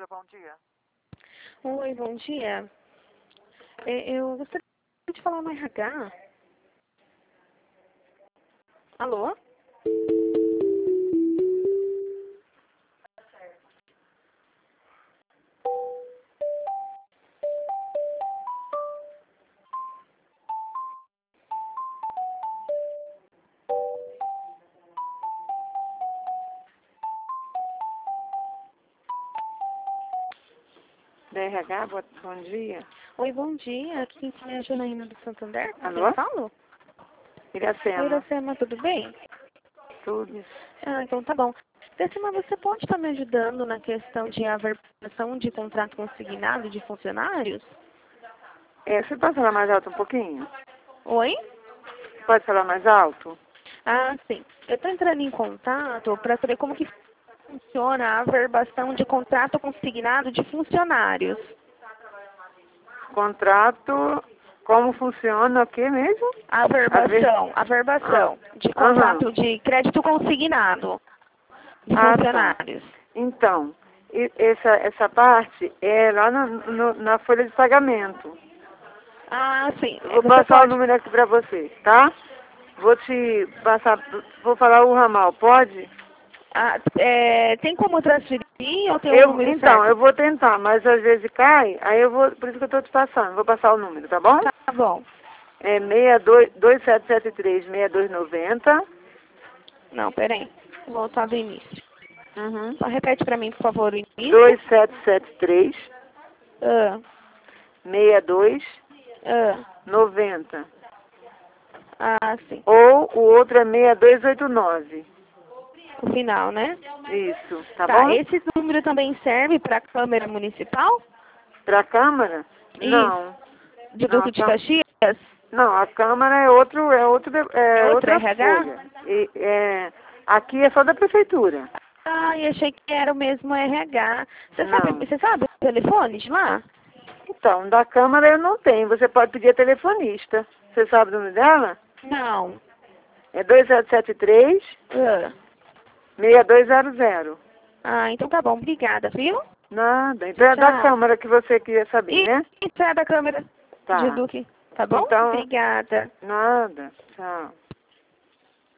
bom dia. Oi, bom dia. Eu gostaria de falar no RH. Alô? DRH, bom dia. Oi, bom dia. Aqui quem fala é a Janaína do Santander. Com quem Alô? eu falo? Oi, Iracema. Iracema, tudo bem? Tudo. Então tá bom. Iracema, você pode estar me ajudando na questão de averbação de contrato consignado de funcionários? Você pode falar mais alto um pouquinho? Oi? Pode falar mais alto? Sim. Eu estou entrando em contato para saber como que funciona a averbação de contrato consignado de funcionários. Contrato, como funciona, o que mesmo? Averbação de contrato de crédito consignado de Tá. funcionários. Então, essa parte é lá na folha de pagamento. Sim. Eu vou Você passar o pode... número aqui pra você, tá? Vou te passar, vou falar o ramal, pode? tem como transferir ou tem um número Então, certo? eu vou tentar, mas às vezes cai, aí eu vou, por isso que eu tô te passando, vou passar o número, tá bom? Tá bom. É 2773-6290. Não, peraí. Vou voltar do início. Uhum. Só repete para mim, por favor, o início. 2773 Ah, 6290. Sim. Ou o outro é 6289. O final, né? Isso, tá Tá, bom? esse número também serve para a Câmara Municipal? Pra Câmara? Isso. Não. De Não, Duque de Caxias? não, a Câmara é É outro outra RH? folha. Aqui é só da Prefeitura. Eu achei que era o mesmo RH. Não. Você sabe o telefone de lá? Então, da Câmara eu não tenho. Você pode pedir a telefonista. Você sabe o nome dela? Não. É 2773 Ah, 6200. então tá bom. Obrigada, viu? Nada. Então é da Tchau. Câmara que você queria saber, né? Isso é da Câmara de Tá. Duque. Tá bom? Então, Obrigada. nada. Tchau.